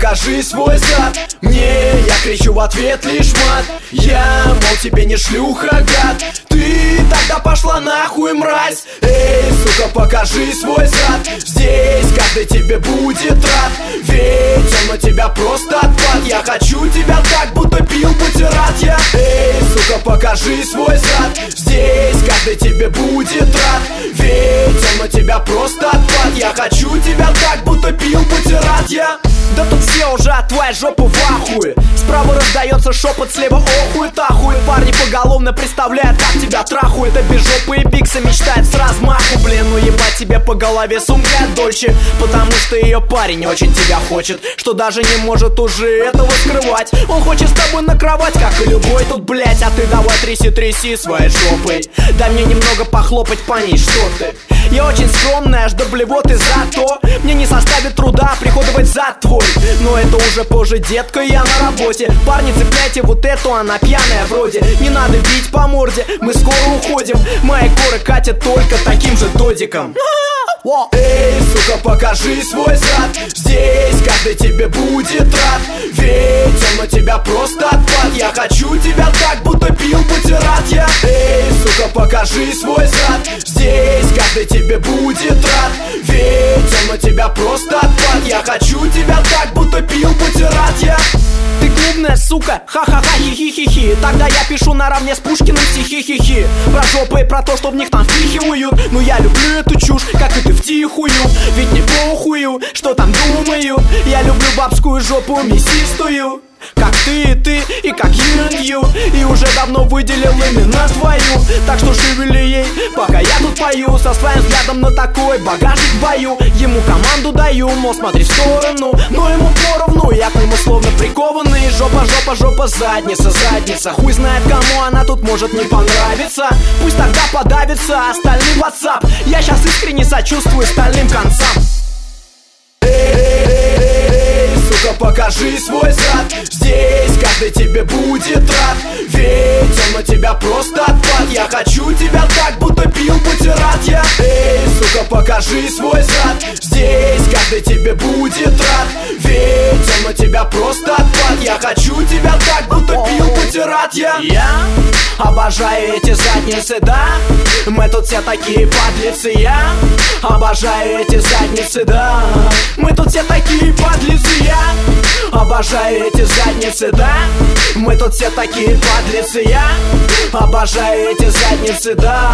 покажи свой зад. Мне я кричу в ответ лишь мат. Я, мол, тебе не шлюха, гад. Ты тогда пошла нахуй, мразь. Эй, сука, покажи свой зад. Здесь каждый тебе будет рад. Ведь он на тебя просто отпад. Я хочу тебя так, будто пил бутерат я. Эй, сука, покажи свой зад. Здесь каждый тебе будет рад. Ведь он на тебя просто отпад. Я хочу тебя так, будто пил бутерат я. Да тут все уже от твоей жопы в ахуе. Справа раздается шепот, слева охует, ахует. Парни поголовно представляют, как тебя трахует. А без жопы и пикса мечтает с размаху. Блин, ну ебать тебе по голове сумка дольше. Потому что ее парень очень тебя хочет, что даже не может уже этого скрывать. Он хочет с тобой на кровать, как и любой тут, блять. А ты давай тряси своей жопой. Дай мне немного похлопать по ней, что ты. Я очень скромная, аж до блевоты, зато мне не составит труда приходовать зад твой. Но это уже позже, детка, я на работе. Парни, цепляйте вот эту, она пьяная вроде. Не надо бить по морде, мы скоро уходим. Мои горы катят только таким же додиком. Эй, сука, покажи свой зад. Здесь каждый тебе будет рад. Ведь он на тебя просто отпад. Я хочу тебя так, будто пил бутерат я. Эй, сука, покажи свой зад. Здесь каждый тебе будет рад. Ведь он на тебя просто отпад. Я хочу тебя так, будто пил бутерат я. Ты клубная сука, ха-ха-ха, хи-хи-хи-хи. Тогда я пишу наравне с Пушкиным стихи-хи-хи. Про жопы и про то, что в них там впихивают. Но я люблю эту чушь, как и ты втихую. Ведь не похую, что там думаю. Я люблю бабскую жопу мясистую, как ты и как Ю. И уже давно выделил именно твою. Так что шевели ей, пока я тут пою. Со своим взглядом на такой багажник в бою. Ему команду даю, мол, смотри в сторону. Но ему поровну, я к нему словно прикованный. Жопа, жопа, жопа, задница, задница. Хуй знает, кому она тут может не понравиться. Пусть тогда подавится остальный WhatsApp. Я сейчас искренне сочувствую стальным концам. Сука, покажи свой зад. Здесь каждый тебе будет рад. Ведь он на тебя просто отпад. Я хочу тебя так, будто пил бутерат я. Эй, сука, покажи свой зад. Здесь каждый тебе будет рад. Ведь он на тебя просто отпад. Я хочу тебя так, будто пил бутерат я. Я обожаю эти задницы, да. Мы тут все такие подлецы. Я обожаю эти задницы, да. Мы тут все такие подлецы. Я обожаю эти задницы, да. Мы тут все такие подлецы. Я обожаю эти задницы, да.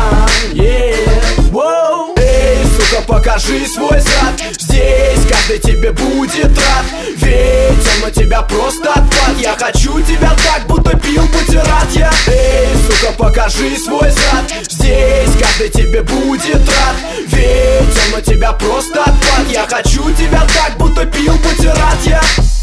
Эй, сука, покажи свой зад. Здесь каждый тебе будет рад. Ведь он на тебя просто отпад. Я хочу тебя так, будто пил бутерат я. Эй, сука, покажи свой зад. Здесь каждый тебе будет рад. Ведь он на тебя просто отпад. Я хочу тебя так, будто пил бутерат я.